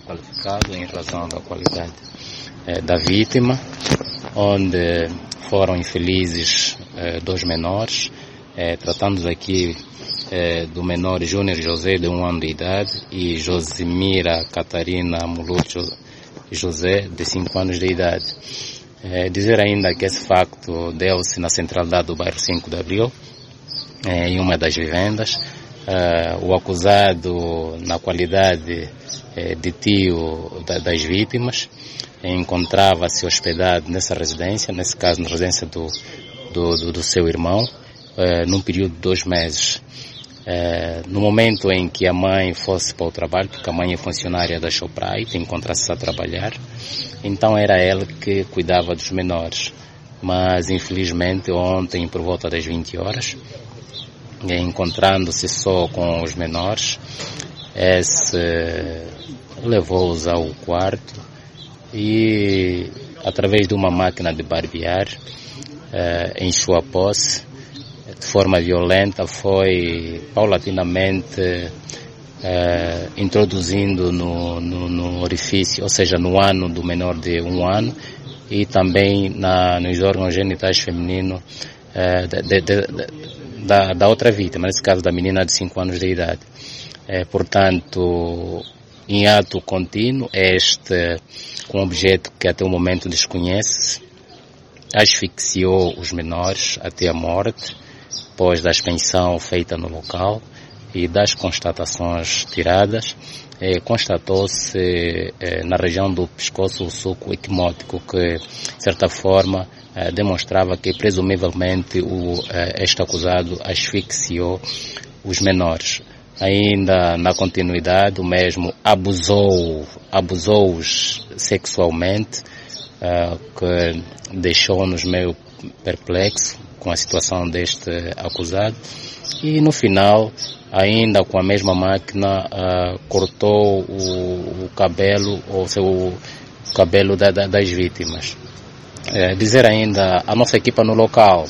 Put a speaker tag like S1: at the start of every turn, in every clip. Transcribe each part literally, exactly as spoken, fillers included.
S1: qualificado em relação à qualidade eh, da vítima, onde foram infelizes eh, dois menores, eh, tratando aqui eh, do menor Júnior José, de um ano de idade, e Josimira Catarina Mulucho José, de cinco anos de idade. É, dizer ainda que esse facto deu-se na centralidade do bairro cinco de Abril, é, em uma das vivendas. É, o acusado, na qualidade é, de tio da, das vítimas, é, encontrava-se hospedado nessa residência, nesse caso na residência do, do, do, do seu irmão, é, num período de dois meses. É, no momento em que a mãe fosse para o trabalho, porque a mãe é funcionária da Shoprite, encontra-se a trabalhar, então era ela que cuidava dos menores. Mas infelizmente ontem, por volta das vinte horas, encontrando-se só com os menores, esse levou-os ao quarto e, através de uma máquina de barbear, é, em sua posse, de forma violenta, foi paulatinamente eh, introduzindo no, no, no orifício, ou seja, no ano do menor de um ano, e também na, nos órgãos genitais femininos eh, de, de, de, da, da outra vítima, nesse caso da menina de cinco anos de idade. Eh, portanto, em ato contínuo, este, com um objeto que até o momento desconhece, asfixiou os menores até a morte, depois da expensão feita no local e das constatações tiradas, eh, constatou-se eh, na região do pescoço o suco equimótico, que, de certa forma, eh, demonstrava que, presumivelmente, o, eh, este acusado asfixiou os menores. Ainda na continuidade, o mesmo abusou, abusou-os sexualmente, eh, que deixou-nos meio perplexos com a situação deste acusado, e no final, ainda com a mesma máquina, uh, cortou o, o cabelo, ou seu, o cabelo da, da, das vítimas. É, dizer ainda, a nossa equipa no local,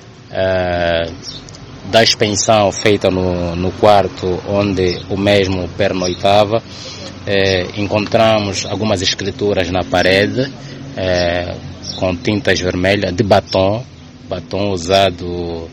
S1: uh, da expensão feita no, no quarto onde o mesmo pernoitava, uh, encontramos algumas escrituras na parede, uh, com tintas vermelhas, de batom, batom usado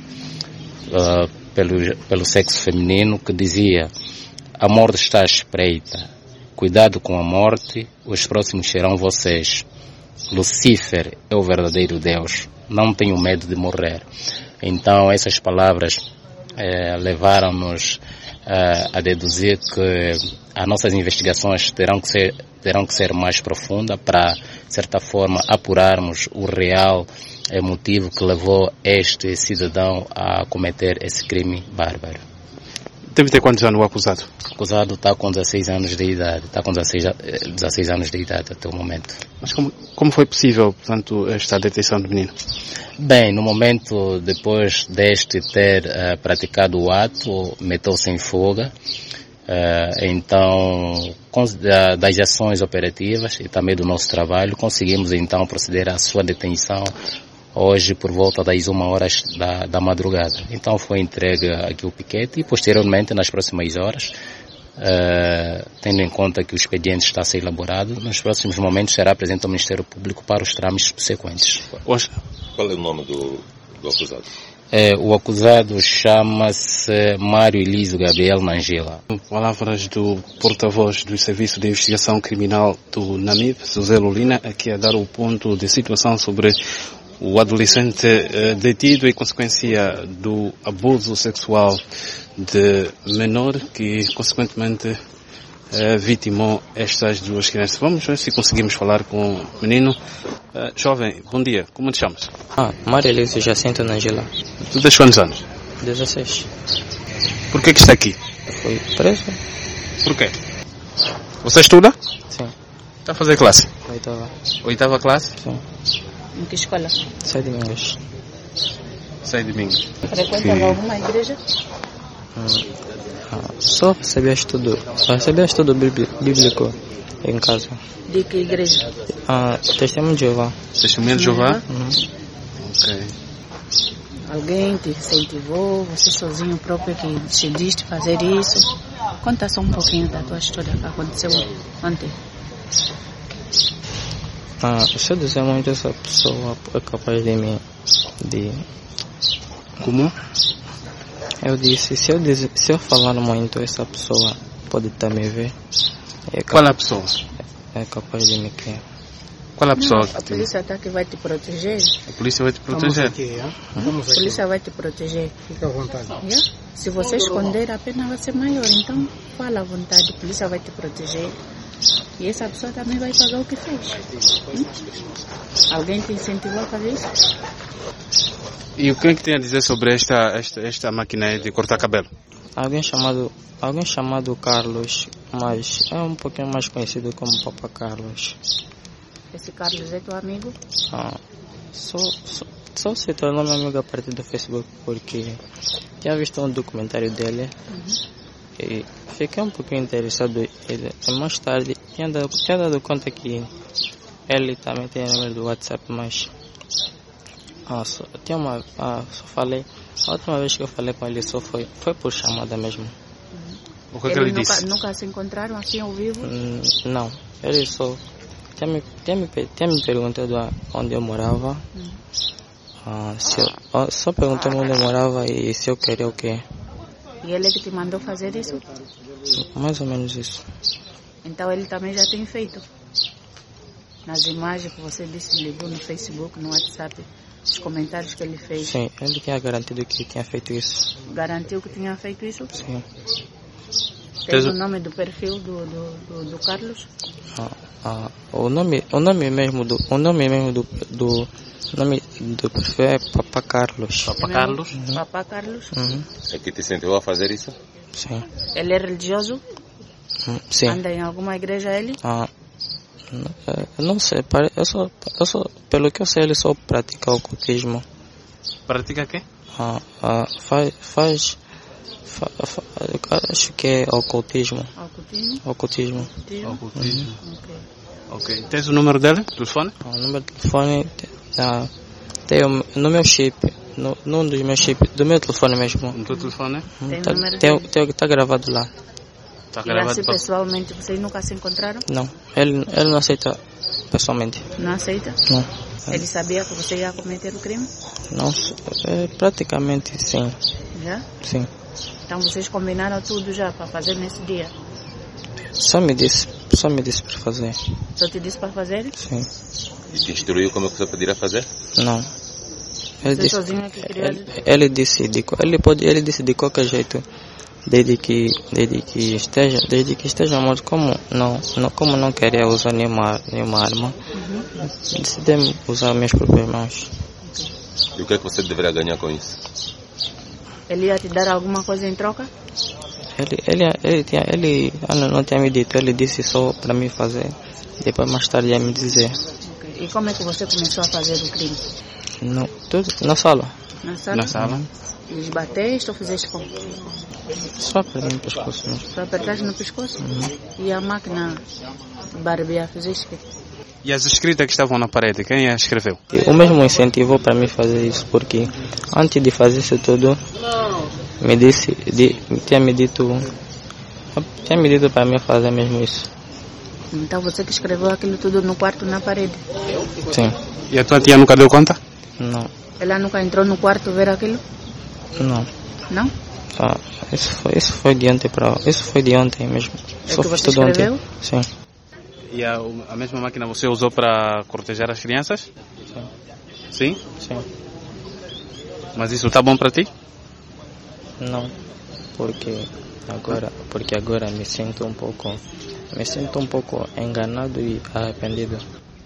S1: uh, pelo, pelo sexo feminino, que dizia: a morte está à espreita, cuidado com a morte, os próximos serão vocês. Lucifer é o verdadeiro Deus, não tenho medo de morrer. Então essas palavras eh, levaram-nos eh, a deduzir que as nossas investigações terão que ser, terão que ser mais profundas para, de certa forma, apurarmos o real é motivo que levou este cidadão a cometer esse crime bárbaro.
S2: Deve ter quantos anos o acusado?
S1: O acusado está com dezasseis anos de idade, está com dezasseis anos de idade até o momento.
S2: Mas como, como foi possível, portanto, esta detenção do menino?
S1: Bem, no momento, depois deste ter uh, praticado o ato, meteu-se em fuga. Uh, então, com, da, das ações operativas e também do nosso trabalho, conseguimos então proceder à sua detenção hoje por volta das uma horas da, da madrugada. Então foi entregue aqui o piquete e posteriormente, nas próximas horas, uh, tendo em conta que o expediente está a ser elaborado, nos próximos momentos será apresentado ao Ministério Público para os trâmites subsequentes.
S3: Qual é o nome do, do acusado?
S1: É, o acusado chama-se Mário Elísio Gabriel Nangila.
S2: Palavras do porta-voz do Serviço de Investigação Criminal do NAMIB, José Lolina, aqui a dar o ponto de situação sobre o adolescente uh, detido em consequência do abuso sexual de menor que, consequentemente, uh, vitimou estas duas crianças. Vamos ver se conseguimos falar com o menino. Uh, jovem, bom dia. Como te chamas?
S4: Ah, Mário Elísio Jacinto Nangila.
S2: Tu tens quantos anos?
S4: dezesseis.
S2: Por que que está aqui?
S4: Fui preso.
S2: Por quê? Você estuda?
S4: Sim.
S2: Está a fazer classe?
S4: Oitava.
S2: Oitava classe?
S4: Sim.
S5: Em que escola?
S4: Sai de Domingos.
S2: Sai de domingo.
S5: Frequentava alguma igreja?
S4: Hum. Ah, só recebia estudo. Só recebia estudo bíblico em casa.
S5: De que igreja?
S4: Ah, Testemunho de Jeová.
S2: Testemunho de Jeová?
S4: Uhum.
S2: Ok.
S5: Alguém te incentivou? Você sozinho próprio que decidiste fazer isso? Conta só um pouquinho da tua história que aconteceu ontem.
S4: Ah, se eu dizer muito, essa pessoa é capaz de me... De...
S2: Como?
S4: Eu disse, se eu, dizer, se eu falar muito, essa pessoa pode também ver. É
S2: Qual é a
S4: capaz,
S2: pessoa?
S4: é capaz de me criar.
S2: Qual é a pessoa?
S5: Não, a polícia está que vai te proteger.
S2: A polícia vai te proteger.
S5: A polícia vai te proteger.
S6: Fica à vontade.
S5: Yeah? Se você esconder, a pena vai ser maior. Então, fala à vontade, a polícia vai te proteger. E essa pessoa também vai pagar o que fez. Hum? Alguém te incentivou a fazer isso?
S2: E o que é que tem a dizer sobre esta, esta, esta máquina de cortar cabelo?
S4: Alguém chamado, alguém chamado Carlos, mas é um pouquinho mais conhecido como Papa Carlos.
S5: Esse Carlos é teu amigo?
S4: Ah, só, só, só se tornou meu amigo a partir do Facebook porque tinha visto um documentário dele uhum. e fiquei um pouquinho interessado. Ele, e mais tarde tinha dado, tinha dado conta que ele também tem número do WhatsApp, mas ah, só, tinha uma, ah, só falei, a última vez que eu falei com ele só foi, foi por chamada mesmo.
S5: Uhum.
S2: O que é que ele
S5: nunca,
S2: disse?
S5: Nunca se encontraram assim ao vivo?
S4: Hum, não, ele só tinha me, tinha me, tinha me perguntado onde eu morava. Uhum. Ah, se eu, só perguntou onde eu morava e se eu queria o quê.
S5: E ele é que te mandou fazer isso?
S4: Mais ou menos isso.
S5: Então ele também já tem feito? Nas imagens que você disse, ligou no Facebook, no WhatsApp, os comentários que ele fez?
S4: Sim, ele tinha garantido que tinha feito isso.
S5: Garantiu que tinha feito isso?
S4: Sim.
S5: Tens o nome do perfil do, do, do, do Carlos?
S4: Ah, ah, o, nome, o nome mesmo do... O nome mesmo do... do O nome do perfil é Papa Carlos.
S2: Papa Carlos?
S5: Uhum. Papa Carlos?
S4: Uhum.
S3: É que te incentivou a fazer isso?
S4: Sim.
S5: Ele é religioso?
S4: Uhum. Sim.
S5: Anda em alguma igreja ele?
S4: Ah, eu não sei, eu só, eu só, pelo que eu sei, ele só pratica ocultismo.
S2: Pratica quê?
S4: Ah, ah, faz, faz, fa, fa, acho que é ocultismo.
S5: Ocultismo?
S4: Ocultismo.
S2: Ocultismo. Ocultismo.
S5: Uhum. Ok.
S2: Ok. Tens o número dele? Telefone?
S4: Ah, o número de telefone ah, tem o, no meu chip, no, num dos meus chips, do meu telefone mesmo.
S2: No teu telefone?
S5: Tem
S4: Tá,
S5: número
S4: tem,
S5: dele?
S4: tem, tá gravado lá.
S2: Tá
S5: E
S2: gravado
S5: assim
S2: para...
S5: pessoalmente, vocês nunca se encontraram?
S4: Não, ele, ele não aceita pessoalmente.
S5: Não aceita?
S4: Não.
S5: Ele sabia que você ia cometer o crime?
S4: Não, é, praticamente sim.
S5: Já?
S4: Sim.
S5: Então vocês combinaram tudo já para fazer nesse dia?
S4: Só me disse, só me disse para fazer.
S5: Só te disse para fazer?
S4: Sim.
S3: E te instruiu como é que você poderia fazer?
S4: Não. Ele
S5: Você
S4: disse,
S5: sozinho é que criou?
S4: ele, ele disse de, ele pode, ele disse de qualquer jeito, desde que, desde que esteja, desde que esteja morto, como não, não, como não queria usar nenhuma, nenhuma arma, uhum. decidi usar minhas próprias mãos.
S3: E o que é que você deveria ganhar com isso?
S5: Ele ia te dar alguma coisa em troca?
S4: Ele, ele, ele, tinha, ele não, não tinha me dito, ele disse só para mim fazer, depois mais tarde ia me dizer.
S5: Okay. E como é que você começou a fazer o crime?
S4: No, tudo, na sala.
S5: Na sala?
S2: Na sala.
S5: Eles bateste ou fizeste como?
S4: Só apertei no pescoço mesmo.
S5: Só apertaste no pescoço?
S4: Uhum.
S5: E a máquina de barbear fizeste o quê?
S2: E as escritas que estavam na parede, quem a escreveu?
S4: O mesmo incentivou para mim fazer isso, porque antes de fazer isso tudo, me disse, de, tinha me dito, tinha me dito para mim fazer mesmo isso.
S5: Então você que escreveu aquilo tudo no quarto, na parede?
S4: Sim.
S2: E a tua tia nunca deu conta?
S4: Não.
S5: Ela nunca entrou no quarto ver aquilo?
S4: Não.
S5: Não?
S4: Ah, isso foi, isso foi de ontem para, isso foi de ontem mesmo.
S5: É
S4: Só
S5: que
S4: fiz
S5: você
S4: tudo
S5: escreveu?
S4: ontem. Sim.
S2: E a, a mesma máquina você usou para cortejar as crianças?
S4: Sim.
S2: Sim?
S4: Sim.
S2: Mas isso está bom para ti?
S4: Não, porque agora, porque agora me sinto um pouco, me sinto um pouco enganado e arrependido.